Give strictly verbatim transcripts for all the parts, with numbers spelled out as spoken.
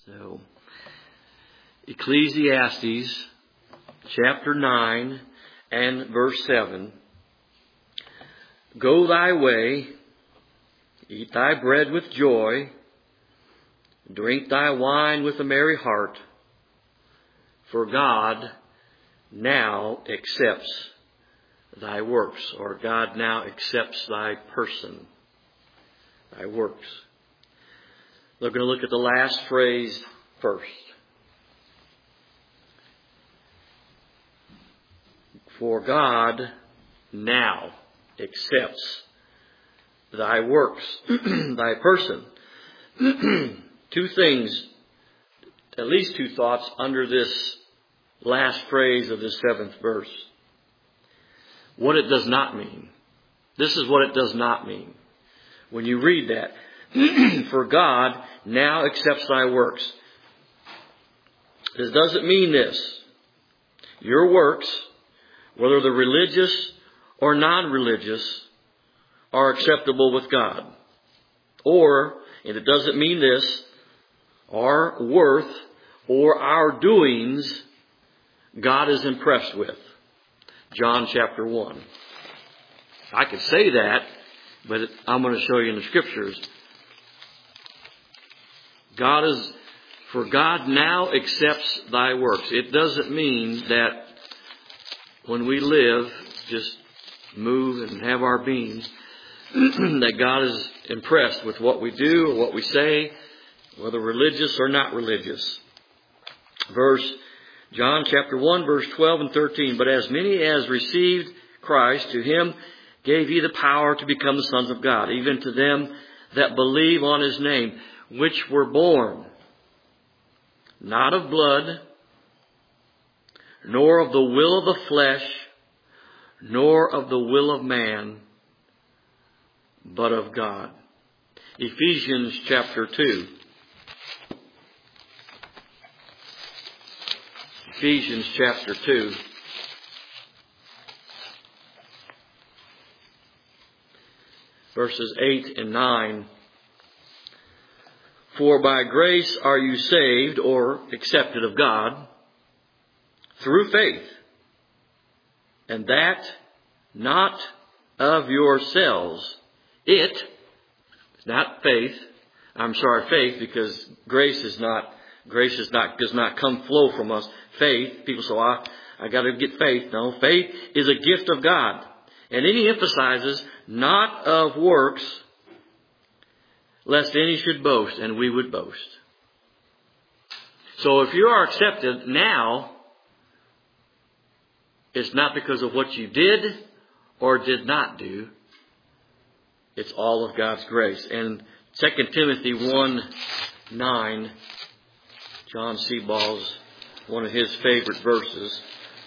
So, Ecclesiastes chapter nine and verse seven. Go thy way, eat thy bread with joy, drink thy wine with a merry heart, for God now accepts thy works, or God now accepts thy person, thy works. We're going to look at the last phrase first. For God now accepts thy works, thy person. Two things, at least two thoughts under this last phrase of this seventh verse. What it does not mean. This is what it does not mean. When you read that, for God now accepts thy works. This doesn't mean this. Your works, whether they're religious or non-religious, are acceptable with God. Or, and it doesn't mean this, our worth or our doings God is impressed with. John chapter one. I could say that, but I'm going to show you in the Scriptures. God is, for God now accepts thy works. It doesn't mean that when we live, just move and have our being, that God is impressed with what we do or what we say, whether religious or not religious. Verse, John chapter one, verse twelve and thirteen. But as many as received Christ, to him gave he the power to become the sons of God, even to them that believe on his name, which were born not of blood, nor of the will of the flesh, nor of the will of man, but of God. Ephesians chapter two. Ephesians chapter two. Verses eight and nine. For by grace are you saved, or accepted of God, through faith, and that not of yourselves. It is not faith. I'm sorry, faith, because grace is not, grace is not, does not come flow from us. Faith, people say, well, I, I got to get faith. No, faith is a gift of God. And then he emphasizes, not of works, lest any should boast, and we would boast. So if you are accepted now, it's not because of what you did or did not do. It's all of God's grace. And Second Timothy one nine, John Seaball's one of his favorite verses.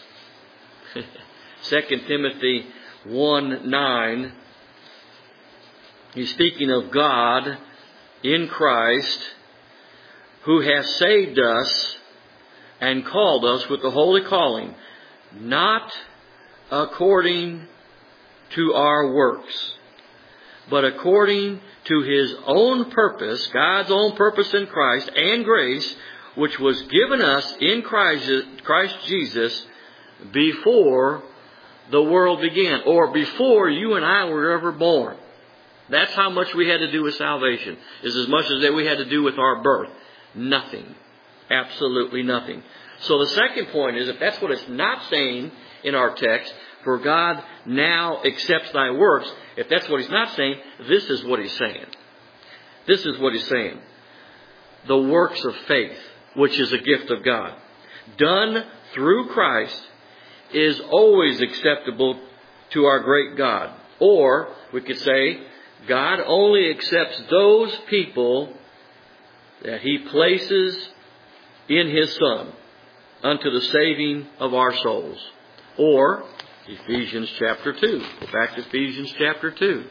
Second Timothy one nine, he's speaking of God in Christ, who has saved us and called us with the holy calling, not according to our works, but according to his own purpose, God's own purpose in Christ and grace, which was given us in Christ, Christ Jesus before the world began, or before you and I were ever born. That's how much we had to do with salvation, is as much as that we had to do with our birth. Nothing. Absolutely nothing. So the second point is, if that's what it's not saying in our text, for God now accepts thy works, if that's what he's not saying, this is what he's saying. This is what he's saying. The works of faith, which is a gift of God, done through Christ, is always acceptable to our great God. Or, we could say, God only accepts those people that he places in his Son unto the saving of our souls. Or, Ephesians chapter two. Go back to Ephesians chapter two.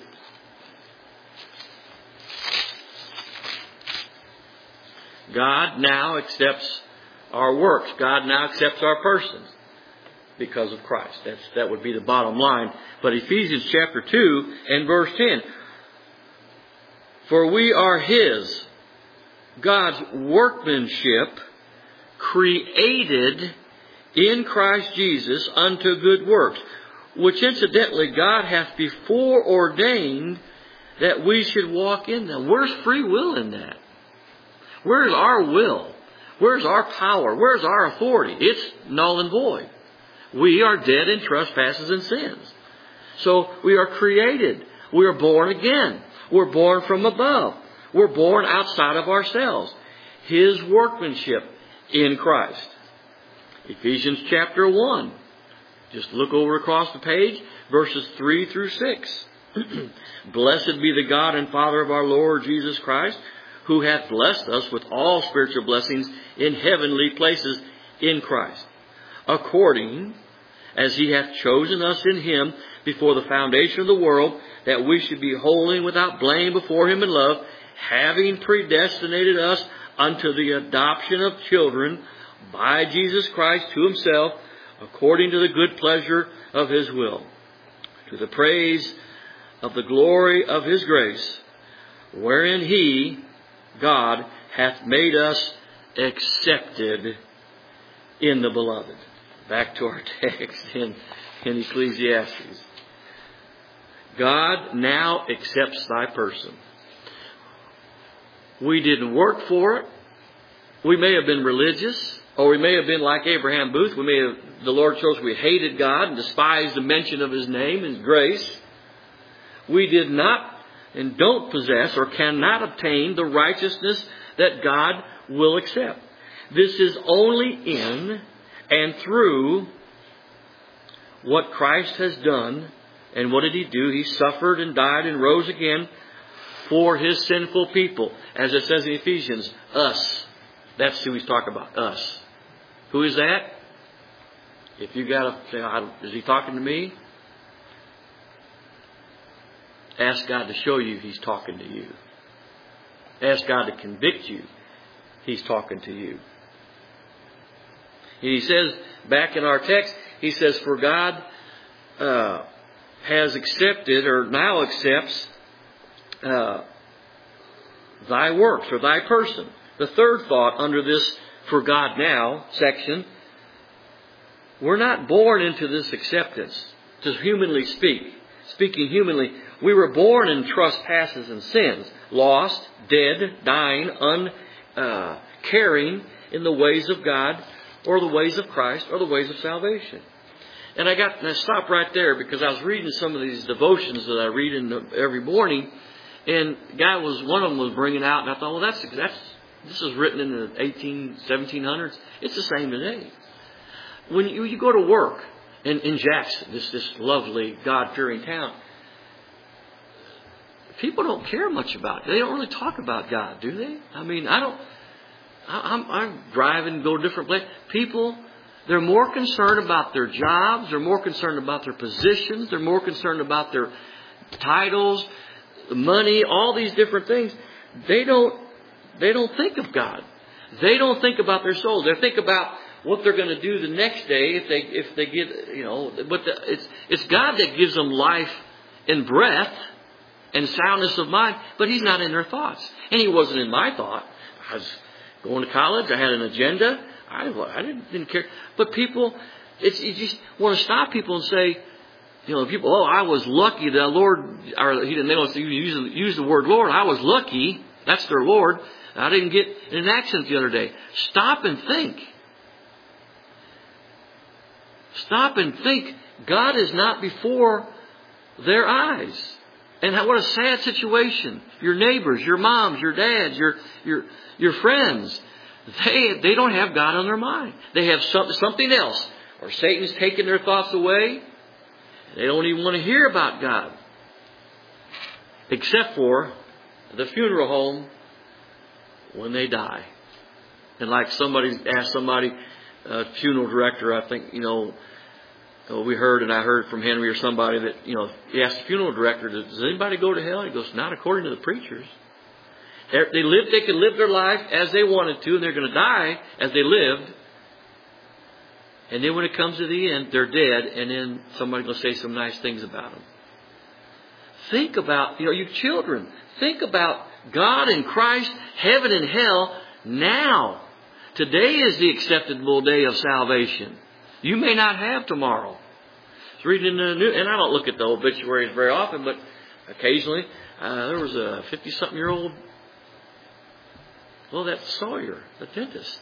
God now accepts our works. God now accepts our persons because of Christ. That's, that would be the bottom line. But Ephesians chapter two and verse ten. For we are his God's workmanship, created in Christ Jesus unto good works, which incidentally God hath before ordained that we should walk in them. Where's free will in that? Where's our will? Where's our power? Where's our authority? It's null and void. We are dead in trespasses and sins. So we are created. We are born again. We're born from above. We're born outside of ourselves. His workmanship in Christ. Ephesians chapter one. Just look over across the page, verses three through six. Blessed be the God and Father of our Lord Jesus Christ, who hath blessed us with all spiritual blessings in heavenly places in Christ, according as He hath chosen us in Him before the foundation of the world, that we should be holy and without blame before Him in love, having predestinated us unto the adoption of children by Jesus Christ to Himself, according to the good pleasure of His will, to the praise of the glory of His grace, wherein He, God, hath made us accepted in the Beloved. Back to our text in, in Ecclesiastes. God now accepts thy person. We didn't work for it. We may have been religious, or we may have been like Abraham Booth. We may have, the Lord chose we hated God and despised the mention of His name and grace. We did not and don't possess or cannot obtain the righteousness that God will accept. This is only in and through what Christ has done. And what did He do? He suffered and died and rose again for His sinful people. As it says in Ephesians, us. That's who He's talking about, us. Who is that? If you got to say, is He talking to me? Ask God to show you He's talking to you. Ask God to convict you He's talking to you. And He says, back in our text, He says, for God uh, has accepted, or now accepts, uh, thy works, or thy person. The third thought under this for God now section, we're not born into this acceptance, to humanly speak. Speaking humanly, we were born in trespasses and sins, lost, dead, dying, uncaring in the ways of God, or the ways of Christ, or the ways of salvation. And I got, and I stopped right there because I was reading some of these devotions that I read in the, every morning, and the guy was, one of them was bringing out, and I thought, well, that's that's this is written in the eighteen, seventeen hundreds. It's the same today. When you, you go to work in, in Jackson, this this lovely God-fearing town, people don't care much about it. They don't really talk about God, do they? I mean, I don't. I, I'm, I'm driving, go to different places. People, they're more concerned about their jobs. They're more concerned about their positions. They're more concerned about their titles, money, all these different things. They don't. They don't think of God. They don't think about their souls. They think about what they're going to do the next day if they if they get, you know. But the, it's it's God that gives them life and breath and soundness of mind. But He's not in their thoughts, and He wasn't in my thought. I was going to college. I had an agenda. I I didn't, didn't care. But people, it's you just want to stop people and say, you know, people. Oh, I was lucky that the Lord, or He didn't. They don't use use the word Lord. I was lucky. That's their Lord. I didn't get in an accident the other day. Stop and think. Stop and think. God is not before their eyes. And what a sad situation. Your neighbors, your moms, your dads, your your your friends, they they don't have God on their mind. They have some, something else. Or Satan's taken their thoughts away. They don't even want to hear about God. Except for the funeral home when they die. And like somebody asked somebody, a funeral director, I think, you know, we heard, and I heard from Henry or somebody that, you know, he asked the funeral director, does anybody go to hell? He goes, not according to the preachers. They lived, they could live their life as they wanted to, and they're going to die as they lived. And then when it comes to the end, they're dead, and then somebody's going to say some nice things about them. Think about, you know, you children, think about God in Christ, heaven and hell, now. Today is the acceptable day of salvation. You may not have tomorrow. I was reading in the news, and I don't look at the obituaries very often, but occasionally uh, there was a fifty-something-year-old, well, that's Sawyer, the dentist.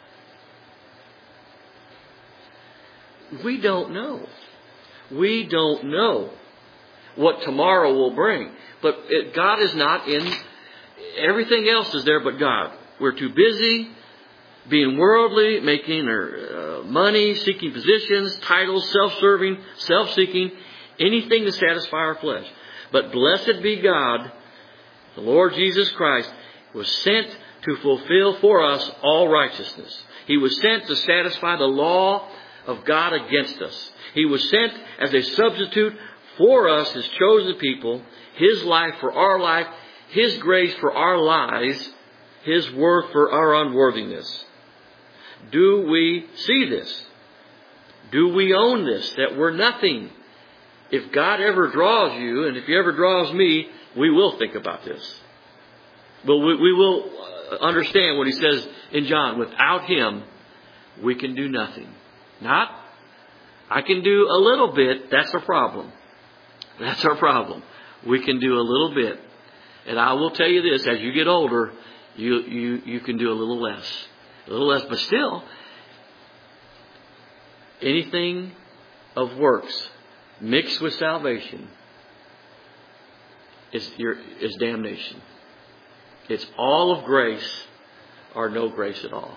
We don't know. We don't know what tomorrow will bring. But it, God is not in, everything else is there but God. We're too busy being worldly, making uh, money, seeking positions, titles, self-serving, self-seeking, anything to satisfy our flesh. But blessed be God, the Lord Jesus Christ was sent to fulfill for us all righteousness. He was sent to satisfy the law of God against us. He was sent as a substitute for us, His chosen people, His life for our life, His grace for our lies, His worth for our unworthiness. Do we see this? Do we own this? That we're nothing. If God ever draws you, and if He ever draws me, we will think about this. But we, we will understand what He says in John. Without Him, we can do nothing. Not, I can do a little bit. That's our problem. That's our problem. We can do a little bit. And I will tell you this, as you get older, you, you, you can do a little less. A little less, but still, anything of works mixed with salvation is, your, is damnation. It's all of grace or no grace at all.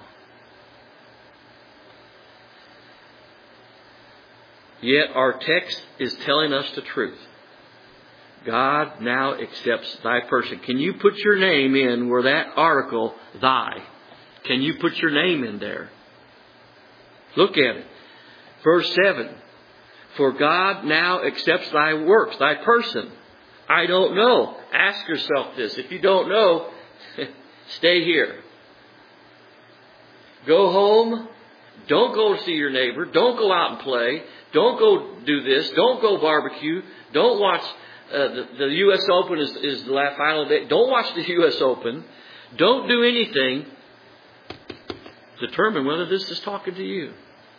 Yet our text is telling us the truth. God now accepts thy person. Can you put your name in where that article, thy? Can you put your name in there? Look at it. Verse seven. For God now accepts thy works, thy person. I don't know. Ask yourself this. If you don't know, stay here. Go home. Don't go see your neighbor. Don't go out and play. Don't go do this. Don't go barbecue. Don't watch uh, the, the U S Open is, is the last final day. Don't watch the U S Open. Don't do anything. Determine whether this is talking to you.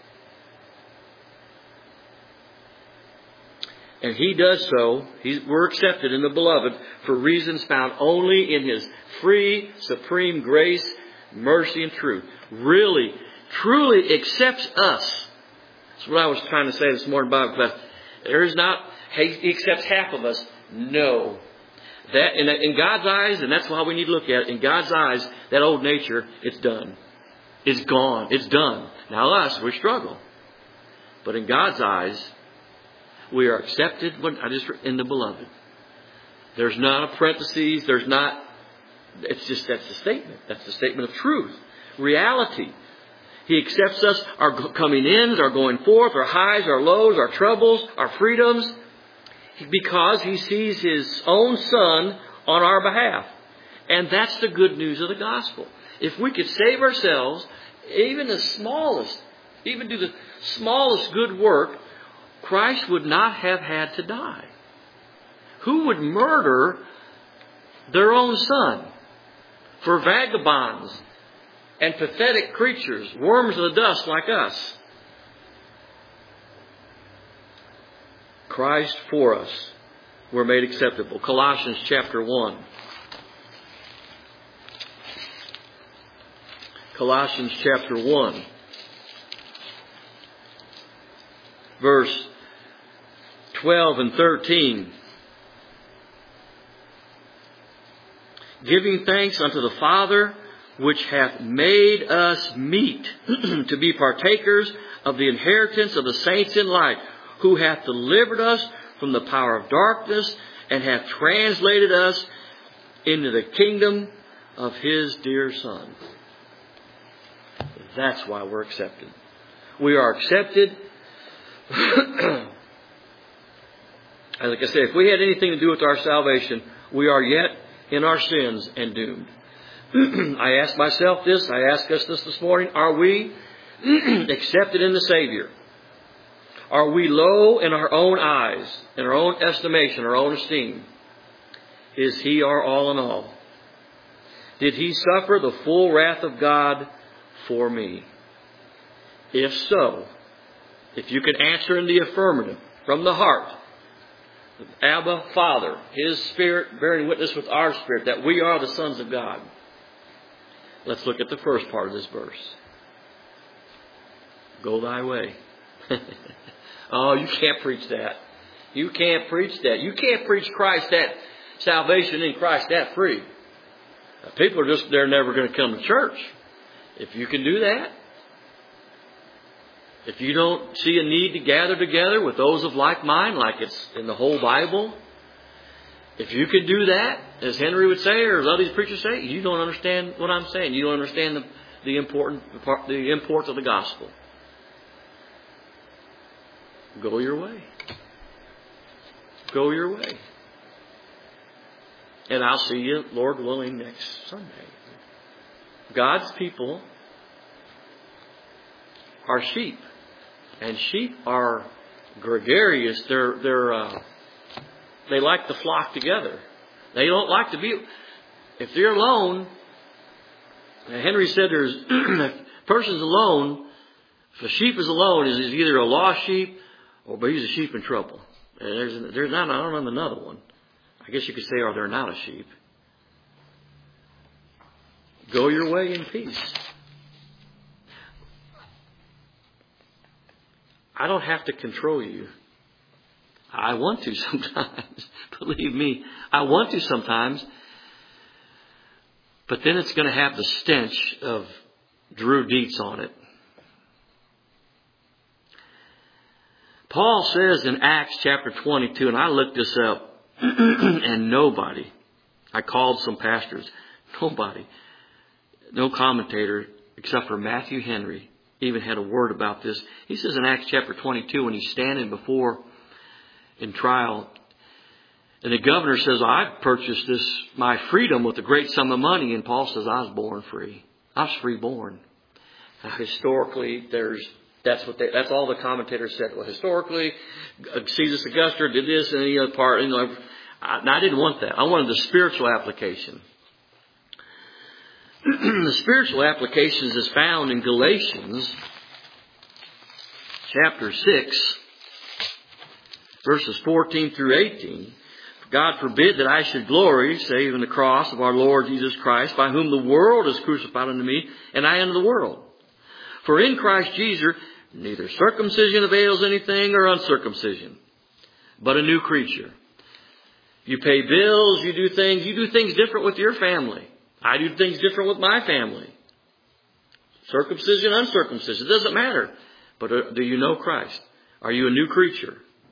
And He does so. He's, we're accepted in the Beloved for reasons found only in His free, supreme grace, mercy, and truth. Really, truly accepts us. That's what I was trying to say this morning about class. There is not, He accepts half of us. No. That in, in God's eyes, and that's how we need to look at it, in God's eyes, that old nature, it's done. It's gone. It's done. Now us, we struggle. But in God's eyes, we are accepted when, I just in the Beloved. There's not a parentheses. There's not, it's just, that's the statement. That's the statement of truth. Reality. He accepts us, our coming in, our going forth, our highs, our lows, our troubles, our freedoms, because He sees His own Son on our behalf. And that's the good news of the gospel. If we could save ourselves, even the smallest, even do the smallest good work, Christ would not have had to die. Who would murder their own Son for vagabonds and pathetic creatures, worms of the dust like us? Christ for us were made acceptable. Colossians chapter one. Colossians chapter one, verse twelve and thirteen. Giving thanks unto the Father, which hath made us meet to be partakers of the inheritance of the saints in light, who hath delivered us from the power of darkness, and hath translated us into the kingdom of His dear Son. That's why we're accepted. We are accepted. Like I say, if we had anything to do with our salvation, we are yet in our sins and doomed. I ask myself this, I ask us this this morning, are we accepted in the Savior? Are we low in our own eyes, in our own estimation, our own esteem? Is He our all in all? Did He suffer the full wrath of God for me? If so, if you can answer in the affirmative, from the heart, Abba, Father, His Spirit bearing witness with our spirit that we are the sons of God. Let's look at the first part of this verse. Go thy way. Oh, you can't preach that. You can't preach that. You can't preach Christ, that salvation in Christ, that free. People are just, they're never going to come to church. If you can do that, if you don't see a need to gather together with those of like mind, like it's in the whole Bible, if you can do that, as Henry would say, or as other preachers say, you don't understand what I'm saying. You don't understand the, the important the import of the gospel. Go your way. Go your way. And I'll see you, Lord willing, next Sunday. God's people are sheep. And sheep are gregarious. They're, they're, uh, they like to flock together. They don't like to be, if they're alone, Henry said there's, if a person's alone, if a sheep is alone, is either a lost sheep or but he's a sheep in trouble. And there's, there's not, I don't know another one. I guess you could say, or they're not a sheep. Go your way in peace. I don't have to control you. I want to sometimes. Believe me, I want to sometimes. But then it's going to have the stench of Drew Dietz on it. Paul says in Acts chapter twenty-two, and I looked this up, and nobody, I called some pastors, nobody, no commentator except for Matthew Henry even had a word about this. He says in Acts chapter twenty-two, when he's standing before in trial, and the governor says, I've purchased this, my freedom with a great sum of money. And Paul says, I was born free. I was free born. Now, historically, there's, that's what they, that's all the commentators said. Well, historically, Caesar Augustus did this and the other part, you know, I, I didn't want that. I wanted the spiritual application. The spiritual applications is found in Galatians chapter six, verses fourteen through eighteen. God forbid that I should glory, save in the cross of our Lord Jesus Christ, by whom the world is crucified unto me, and I unto the world. For in Christ Jesus, neither circumcision avails anything or uncircumcision, but a new creature. You pay bills, you do things, you do things different with your family. I do things different with my family. Circumcision, uncircumcision, it doesn't matter. But do you know Christ? Are you a new creature?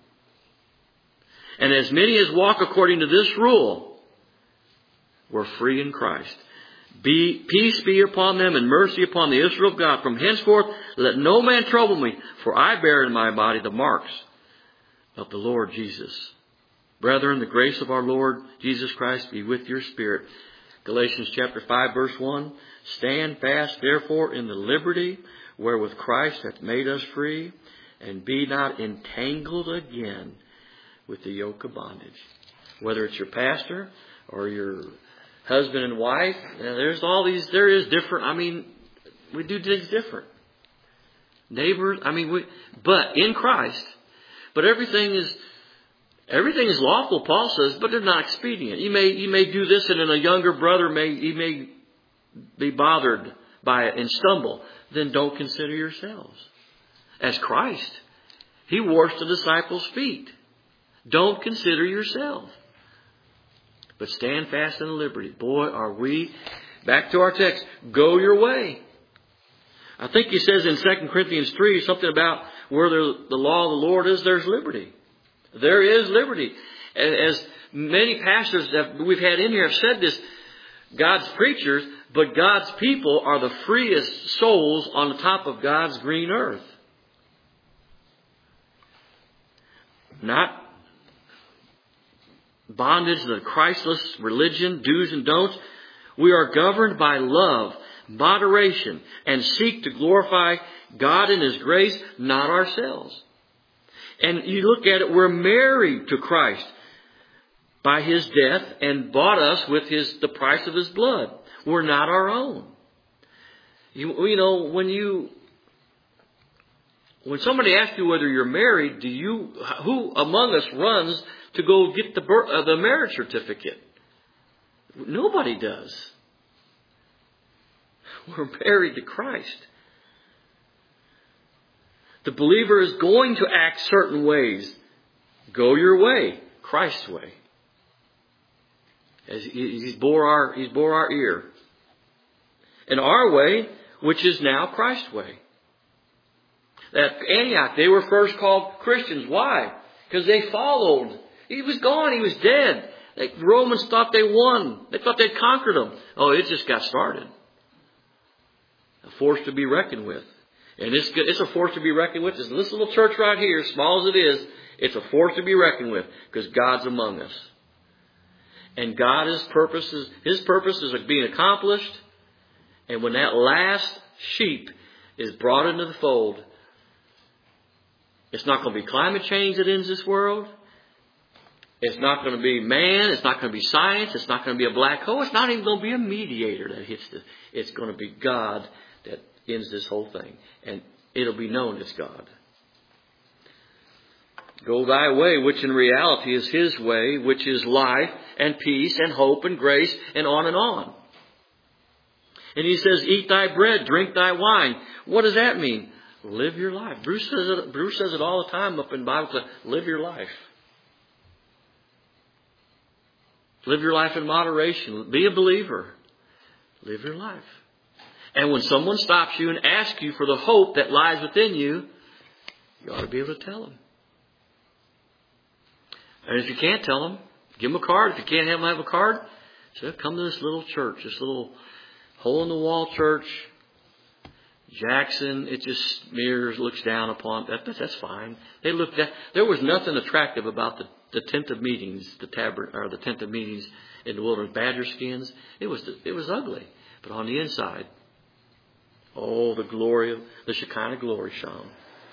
And as many as walk according to this rule were free in Christ. Be, peace be upon them and mercy upon the Israel of God. From henceforth let no man trouble me, for I bear in my body the marks of the Lord Jesus. Brethren, the grace of our Lord Jesus Christ be with your spirit. Galatians chapter five verse one. Stand fast therefore in the liberty wherewith Christ hath made us free, and be not entangled again with the yoke of bondage. Whether it's your pastor or your husband and wife, there's all these, there is different, I mean, we do things different. Neighbors, I mean, we, but in Christ, but everything is, everything is lawful, Paul says, but they're not expedient. You may, you may do this and then a younger brother may, he may be bothered by it and stumble. Then don't consider yourselves as Christ. He washed the disciples' feet. Don't consider yourself. But stand fast in the liberty. Boy, are we, back to our text, go your way. I think he says in Second Corinthians three something about where the, the law of the Lord is, there's liberty. There is liberty. As many pastors that we've had in here have said this, God's preachers, but God's people are the freest souls on the top of God's green earth. Not bondage to the Christless religion, do's and don'ts. We are governed by love, moderation, and seek to glorify God in His grace, not ourselves. And you look at it, we're married to Christ by His death and bought us with His the price of His blood. We're not our own. You, you know, when you, when somebody asks you whether you're married, do you, who among us runs to go get the birth, uh, the marriage certificate? Nobody does. We're married to Christ. The believer is going to act certain ways. Go your way, Christ's way. As he's bore our, he's bore our ear. And our way, which is now Christ's way. At Antioch, they were first called Christians. Why? Because they followed. He was gone. He was dead. The Romans thought they won. They thought they'd conquered them. Oh, it just got started. A force to be reckoned with. And it's, it's a force to be reckoned with. This little church right here, small as it is, it's a force to be reckoned with because God's among us. And God's purposes, His purposes are being accomplished. And when that last sheep is brought into the fold, it's not going to be climate change that ends this world. It's not going to be man. It's not going to be science. It's not going to be a black hole. It's not even going to be a mediator that hits the. It's going to be God that ends this whole thing. And it'll be known as God. Go thy way, which in reality is His way, which is life and peace and hope and grace and on and on. And He says, eat thy bread, drink thy wine. What does that mean? Live your life. Bruce says it, Bruce says it all the time up in Bible class. Live your life. Live your life in moderation. Be a believer. Live your life. And when someone stops you and asks you for the hope that lies within you, you ought to be able to tell them. And if you can't tell them, give them a card. If you can't have them have a card, say, come to this little church, this little hole-in-the-wall church. Jackson, it just smears, looks down upon. That, that's fine. They looked at. There was nothing attractive about the, the tent of meetings, the tabern or the tent of meetings in the wilderness. Badger skins. It was it was ugly, but on the inside, oh, the glory of the Shekinah glory shone.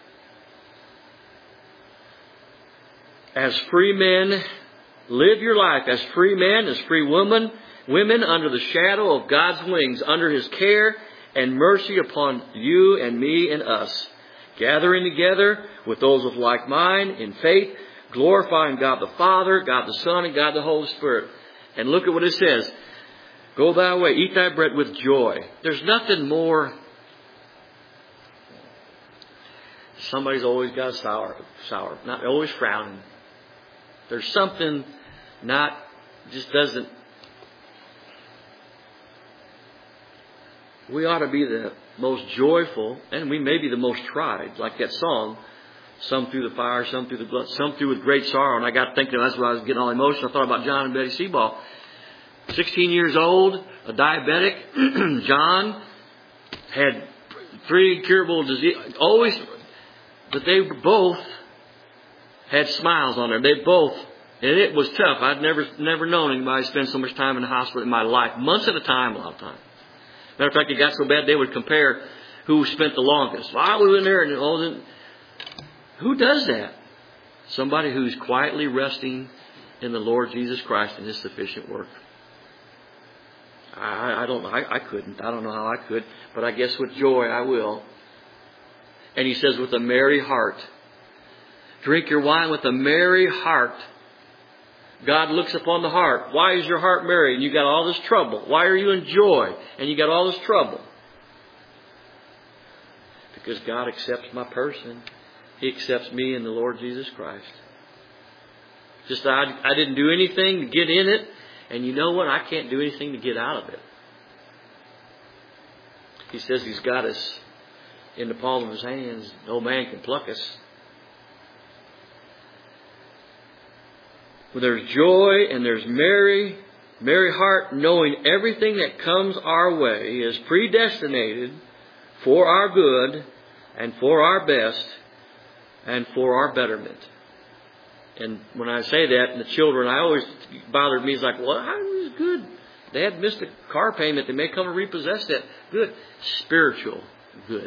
As free men, live your life as free men, as free women, women under the shadow of God's wings, under His care and mercy upon you and me and us, gathering together with those of like mind in faith, glorifying God the Father, God the Son, and God the Holy Spirit. And look at what it says. Go thy way, eat thy bread with joy. There's nothing more. Somebody's always got a sour, sour, not always frowning. There's something not, just doesn't. We ought to be the most joyful, and we may be the most tried, like that song, some through the fire, some through the blood, some through with great sorrow. And I got thinking, that's why I was getting all emotional. I thought about John and Betty Seaball. sixteen years old, a diabetic. John had three incurable disease. Always, but they both had smiles on them. They both, and it was tough. I'd never, never known anybody spend so much time in the hospital in my life. Months at a time, a lot of times. Matter of fact, it got so bad they would compare who spent the longest. Well, I was in there and all that. Who does that? Somebody who's quietly resting in the Lord Jesus Christ and His sufficient work. I, I don't know. I, I couldn't. I don't know how I could. But I guess with joy I will. And He says, with a merry heart. Drink your wine with a merry heart. God looks upon the heart. Why is your heart merry and you got all this trouble? Why are you in joy and you got all this trouble? Because God accepts my person. He accepts me in the Lord Jesus Christ. Just I, I didn't do anything to get in it. And you know what? I can't do anything to get out of it. He says He's got us in the palm of His hands. No man can pluck us. Well, there's joy and there's merry, merry heart, knowing everything that comes our way is predestinated for our good and for our best and for our betterment. And when I say that, and the children, I always bothered me. It's like, well, how is this good? Dad missed a car payment. They may come and repossess that. Good. Spiritual good.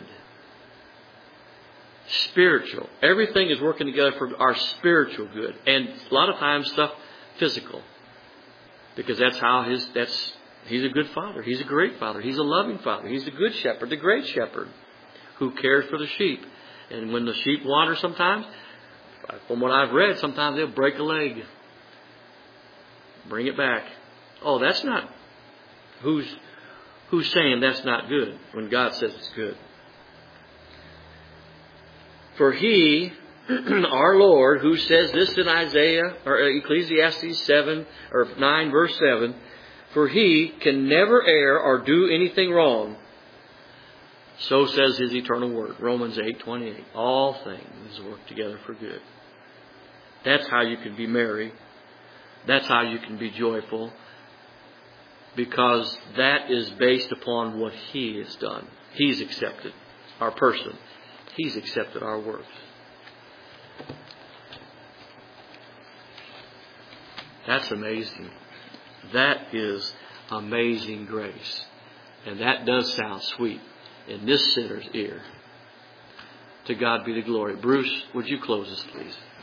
Spiritual. Everything is working together for our spiritual good. And a lot of times stuff physical. Because that's how his, that's He's a good father. He's a great father. He's a loving father. He's a good shepherd, the great shepherd who cares for the sheep. And when the sheep wander sometimes, from what I've read, sometimes they'll break a leg. Bring it back. Oh, that's not... Who's, who's saying that's not good when God says it's good? For He, our Lord, who says this in Isaiah, or Ecclesiastes seven, or nine verse seven, for He can never err or do anything wrong. So says His eternal word. Romans eight twenty-eight. All things work together for good. That's how you can be merry. That's how you can be joyful. Because that is based upon what He has done. He's accepted our person. He's accepted our works. That's amazing. That is amazing grace. And that does sound sweet in this sinner's ear. To God be the glory. Bruce, would you close us, please?